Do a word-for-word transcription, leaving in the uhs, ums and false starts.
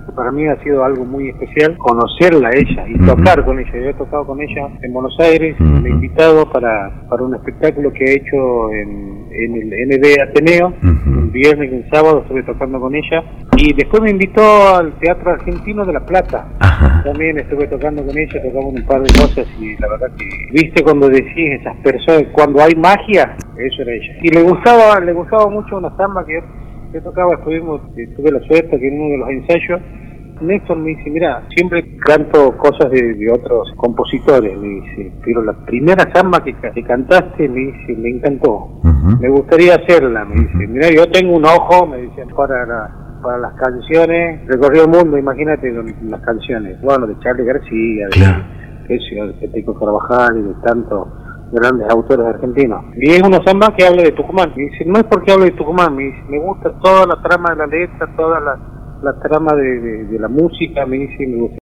Para mí ha sido algo muy especial conocerla a ella y uh-huh. tocar con ella. Yo he tocado con ella en Buenos Aires, uh-huh. me he invitado para, para un espectáculo que he hecho en, en el N B Ateneo, uh-huh. el viernes y el sábado estuve tocando con ella, y después me invitó al Teatro Argentino de La Plata, uh-huh. también estuve tocando con ella, tocamos un par de cosas y la verdad que, viste cuando decís esas personas, cuando hay magia, eso era ella. Y le gustaba, le gustaba mucho una samba que yo, yo tocaba, estuvimos, tuve la suerte que en uno de los ensayos, Néstor me dice, mira, siempre canto cosas de, de otros compositores, me dice, pero la primera samba que, que cantaste, me dice, me encantó, uh-huh. me gustaría hacerla, me dice, mira, yo tengo un ojo, me dice, para, la, para las canciones, recorrió el mundo, imagínate las canciones, bueno, de Charly García, claro. de, de, de Peco Carvajal y de tantos grandes autores argentinos. Y es una samba que habla de Tucumán, me dice, no es porque hablo de Tucumán, me dice, me gusta toda la trama de la letra, toda la... la trama de, de, de la música, me dice, me gusta.